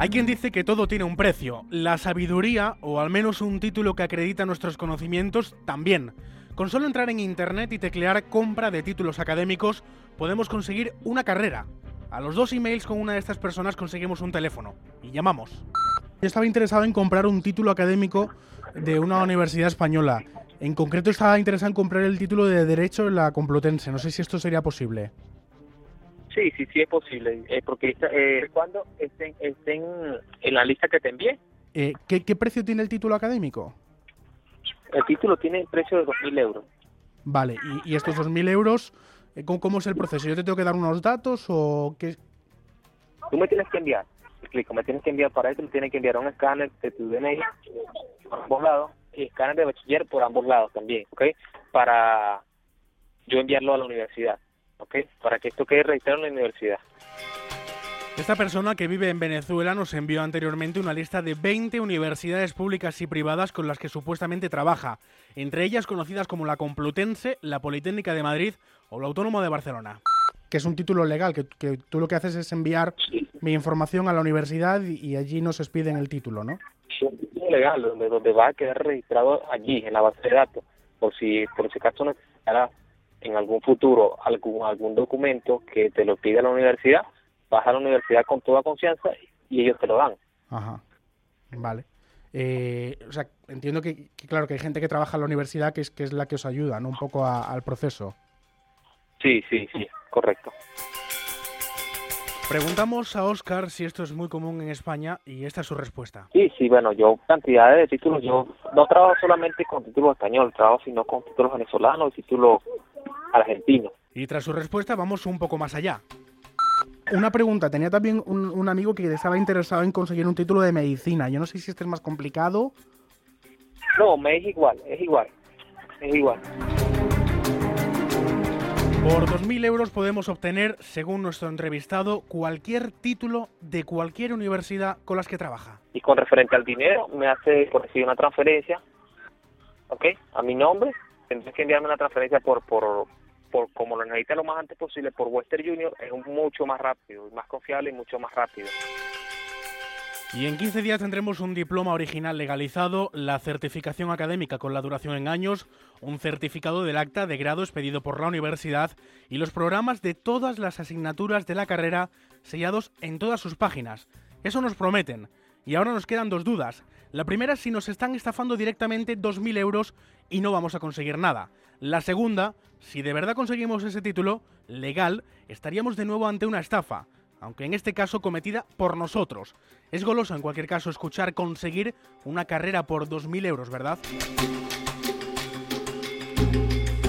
Hay quien dice que todo tiene un precio. La sabiduría, o al menos un título que acredita nuestros conocimientos, también. Con solo entrar en internet y teclear compra de títulos académicos, podemos conseguir una carrera. A los 2 emails con una de estas personas conseguimos un teléfono y llamamos. Yo estaba interesado en comprar un título académico de una universidad española. En concreto estaba interesado en comprar el título de Derecho en la Complutense. No sé si esto sería posible. Sí es posible, porque cuando estén en la lista que te envié. ¿Qué precio tiene el título académico? El título tiene precio de 2.000 euros. Vale, y estos 2.000 euros, ¿cómo es el proceso? ¿Yo te tengo que dar unos datos o qué? Tú me tienes que enviar, me tienes que enviar para eso, me tienes que enviar un escáner de tu DNI por ambos lados y escáner de bachiller por ambos lados también, ¿ok? Para yo enviarlo a la universidad, ¿ok? Para que esto quede registrado en la universidad. Esta persona, que vive en Venezuela, nos envió anteriormente una lista de 20 universidades públicas y privadas con las que supuestamente trabaja, entre ellas conocidas como la Complutense, la Politécnica de Madrid o la Autónoma de Barcelona. Que es un título legal, que tú lo que haces es enviar mi información a la universidad y allí nos expiden el título, ¿no? Es un título legal donde va a quedar registrado allí, en la base de datos, por si acaso necesitará en algún futuro algún documento que te lo pida la universidad. Vas a la universidad con toda confianza y ellos te lo dan. Ajá, vale. O sea, entiendo que claro, que hay gente que trabaja en la universidad que es la que os ayuda, ¿no? Un poco al proceso. Sí, correcto. Preguntamos a Óscar si esto es muy común en España y esta es su respuesta. Sí, bueno, yo cantidades de títulos, yo no trabajo solamente con títulos españoles, trabajo sino con títulos venezolanos y títulos argentinos. Y tras su respuesta vamos un poco más allá. Una pregunta, tenía también un amigo que estaba interesado en conseguir un título de medicina. Yo no sé si este es más complicado. No, me es igual. Por 2.000 euros podemos obtener, según nuestro entrevistado, cualquier título de cualquier universidad con las que trabaja. Y con referente al dinero, me hace por decir una transferencia, ¿ok? A mi nombre, tendrás que enviarme una transferencia por como lo necesita lo más antes posible por Western Union, es mucho más rápido, más confiable y mucho más rápido. Y en 15 días tendremos un diploma original legalizado, la certificación académica con la duración en años, un certificado del acta de grado expedido por la universidad y los programas de todas las asignaturas de la carrera sellados en todas sus páginas. Eso nos prometen. Y ahora nos quedan 2 dudas. La primera es si nos están estafando directamente 2.000 euros y no vamos a conseguir nada. La segunda, si de verdad conseguimos ese título legal, estaríamos de nuevo ante una estafa, aunque en este caso cometida por nosotros. Es goloso en cualquier caso escuchar conseguir una carrera por 2.000 euros, ¿verdad?